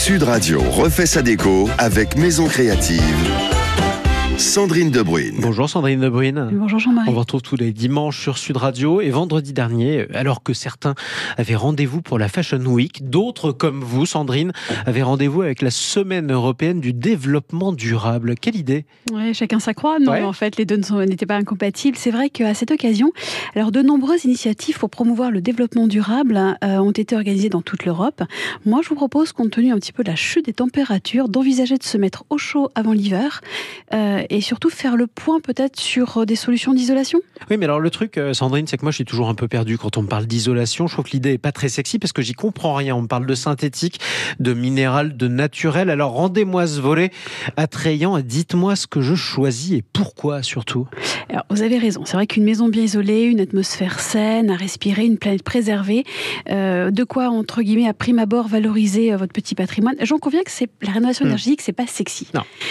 Sud Radio refait sa déco avec Maison Créative. Sandrine Debruyne. Bonjour Sandrine Debruyne. Bonjour Jean-Marie. On vous retrouve tous les dimanches sur Sud Radio et vendredi dernier, alors que certains avaient rendez-vous pour la Fashion Week, d'autres comme vous, Sandrine, avaient rendez-vous avec la Semaine européenne du développement durable. Quelle idée! Ouais, chacun sa croix. Non, en fait, les deux n'étaient pas incompatibles. C'est vrai qu'à cette occasion, alors de nombreuses initiatives pour promouvoir le développement durable ont été organisées dans toute l'Europe. Moi, je vous propose, compte tenu un petit peu de la chute des températures, d'envisager de se mettre au chaud avant l'hiver et surtout faire le point peut-être sur des solutions d'isolation. Oui, mais alors le truc, Sandrine, c'est que moi je suis toujours un peu perdu quand on me parle d'isolation. Je trouve que l'idée est pas très sexy parce que j'y comprends rien. On me parle de synthétique, de minéral, de naturel. Alors rendez-moi ce volet attrayant et dites-moi ce que je choisis et pourquoi surtout. Alors, vous avez raison. C'est vrai qu'une maison bien isolée, une atmosphère saine, à respirer, une planète préservée, de quoi, entre guillemets, à prime abord, valoriser votre petit patrimoine. J'en conviens que la rénovation énergétique, c'est pas sexy.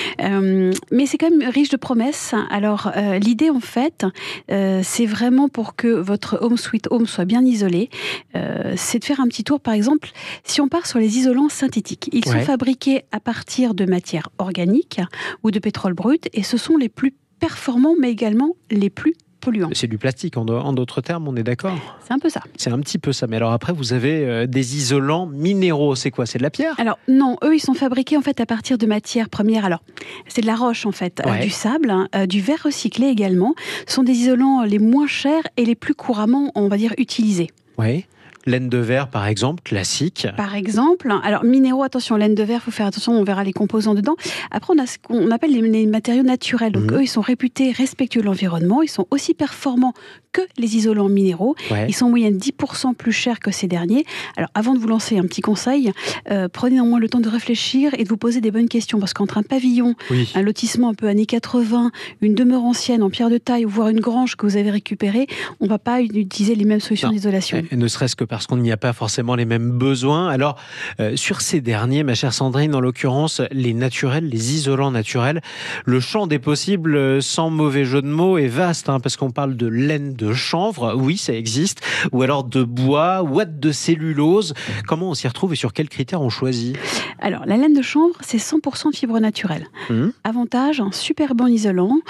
Non. Mais c'est quand même riche de promesses. Alors, l'idée, en fait, c'est vraiment pour que votre home sweet home soit bien isolé. C'est de faire un petit tour, par exemple, si on part sur les isolants synthétiques. Ils sont fabriqués à partir de matières organiques ou de pétrole brut et ce sont les plus performants, mais également les plus polluants. C'est du plastique, en d'autres termes, on est d'accord? C'est un peu ça. C'est un petit peu ça. Mais alors après, vous avez des isolants minéraux. C'est quoi? C'est de la pierre? Alors non, eux, ils sont fabriqués en fait à partir de matières premières. Alors, c'est de la roche en fait, du sable, du verre recyclé également. Ce sont des isolants les moins chers et les plus couramment, on va dire, utilisés. Oui. Laine de verre, par exemple, classique. Par exemple. Alors, minéraux, attention, laine de verre, il faut faire attention, on verra les composants dedans. Après, on a ce qu'on appelle les matériaux naturels. Donc, eux, ils sont réputés respectueux de l'environnement. Ils sont aussi performants que les isolants minéraux. Ils sont en moyenne 10% plus chers que ces derniers. Alors, avant de vous lancer, un petit conseil, prenez néanmoins le temps de réfléchir et de vous poser des bonnes questions. Parce qu'entre un pavillon, un lotissement un peu années 80, une demeure ancienne en pierre de taille, ou voire une grange que vous avez récupérée, on ne va pas utiliser les mêmes solutions d'isolation. Et ne serait-ce que parce qu'on n'y a pas forcément les mêmes besoins. Alors, sur ces derniers, ma chère Sandrine, en l'occurrence, les naturels, les isolants naturels, le champ des possibles, sans mauvais jeu de mots, est vaste, parce qu'on parle de laine de chanvre, oui, ça existe, ou alors de bois, ouate de cellulose. Comment on s'y retrouve et sur quels critères on choisit? Alors, la laine de chanvre, c'est 100% de fibres naturelles. Avantage, un super bon isolant,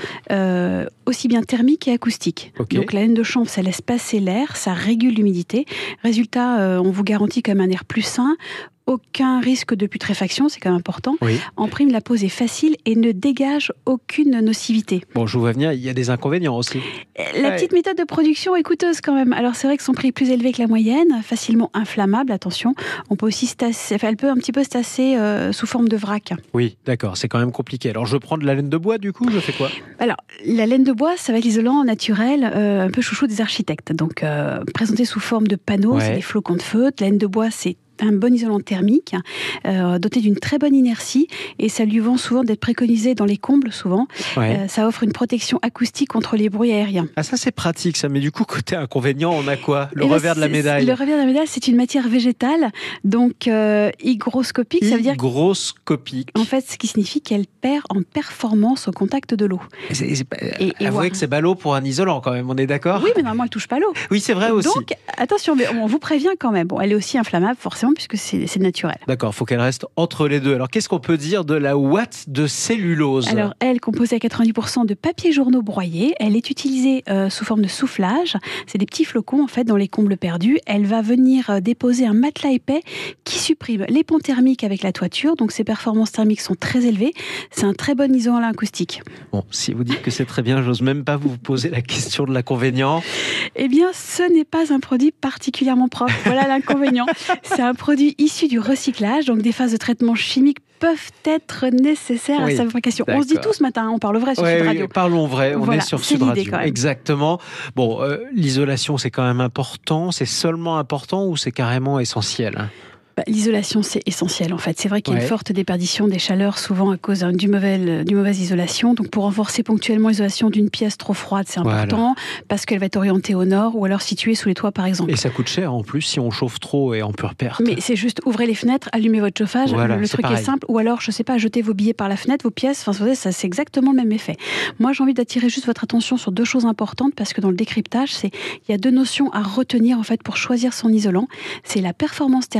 aussi bien thermique et acoustique. Donc, la laine de chanvre, ça laisse passer l'air, ça régule l'humidité. Résultat, on vous garantit quand même un air plus sain. Aucun risque de putréfaction, c'est quand même important. En prime, la pose est facile et ne dégage aucune nocivité. Bon, je vous vois venir, il y a des inconvénients aussi. La petite méthode de production est coûteuse quand même. Alors c'est vrai que son prix est plus élevé que la moyenne, facilement inflammable, attention. On peut aussi elle peut un petit peu se tasser sous forme de vrac. Oui, d'accord, c'est quand même compliqué. Alors je prends de la laine de bois du coup, je fais quoi? Alors la laine de bois, ça va être l'isolant naturel, un peu chouchou des architectes. Donc présenté sous forme de panneaux, c'est des flocons de feutre. La laine de bois, c'est un bon isolant thermique, doté d'une très bonne inertie, et ça lui vend souvent d'être préconisé dans les combles, souvent. Ça offre une protection acoustique contre les bruits aériens. Ah, ça c'est pratique, ça. Mais du coup, côté inconvénient, on a quoi? Le revers de la médaille? Le revers de la médaille, c'est une matière végétale, donc hygroscopique, ça veut dire... Hygroscopique. En fait, ce qui signifie qu'elle perd en performance au contact de l'eau. Avouez que c'est ballot pour un isolant quand même, on est d'accord? Oui, mais normalement, elle touche pas l'eau. Oui, c'est vrai aussi. Donc, attention, mais on vous prévient quand même. Bon, elle est aussi inflammable, forcément, puisque c'est naturel. D'accord, il faut qu'elle reste entre les deux. Alors, qu'est-ce qu'on peut dire de la ouate de cellulose? Alors, elle est composée à 90% de papier journaux broyés. Elle est utilisée sous forme de soufflage. C'est des petits flocons, en fait, dans les combles perdus. Elle va venir déposer un matelas épais qui supprime les ponts thermiques avec la toiture. Donc, ses performances thermiques sont très élevées. C'est un très bon isolant acoustique. Bon, si vous dites que c'est très bien, j'ose même pas vous poser la question de l'inconvénient. Eh bien, ce n'est pas un produit particulièrement propre. Voilà l'inconvénient. C'est un produit issu du recyclage, donc des phases de traitement chimique peuvent être nécessaires à sa fabrication. On se dit tout ce matin, on parle vrai sur Sud Radio. Oui, parlons vrai, on est sur Sud Radio. Exactement. Bon, l'isolation, c'est quand même important. C'est seulement important ou c'est carrément essentiel? L'isolation, c'est essentiel en fait. C'est vrai qu'il y a une forte déperdition des chaleurs, souvent à cause d'une mauvaise isolation. Donc pour renforcer ponctuellement l'isolation d'une pièce trop froide, c'est important, parce qu'elle va être orientée au nord ou alors située sous les toits par exemple. Et ça coûte cher en plus si on chauffe trop et en pure perte. Mais c'est juste ouvrez les fenêtres, allumez votre chauffage, le truc est simple. Ou alors, je sais pas, jetez vos billets par la fenêtre, vos pièces, ça c'est exactement le même effet. Moi j'ai envie d'attirer juste votre attention sur deux choses importantes, parce que dans le décryptage, il y a deux notions à retenir en fait pour choisir son isolant. C'est la performance thermique.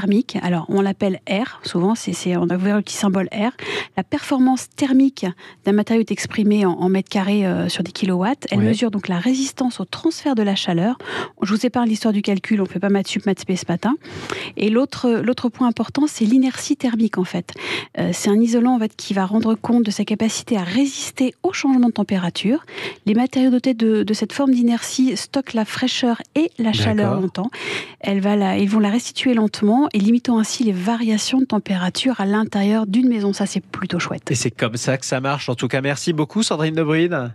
Alors, on l'appelle R, souvent, on a ouvert le petit symbole R. La performance thermique d'un matériau est exprimée en mètres carrés sur des kilowatts. Elle mesure donc la résistance au transfert de la chaleur. Je vous épargne l'histoire du calcul, on ne fait pas maths sup, maths spé ce matin. Et l'autre point important, c'est l'inertie thermique, en fait. C'est un isolant, en fait, qui va rendre compte de sa capacité à résister au changement de température. Les matériaux dotés de cette forme d'inertie stockent la fraîcheur et la chaleur longtemps. Ils vont la restituer lentement et limitant ainsi les variations de température à l'intérieur d'une maison. Ça, c'est plutôt chouette. Et c'est comme ça que ça marche. En tout cas, merci beaucoup Sandrine Debruyne.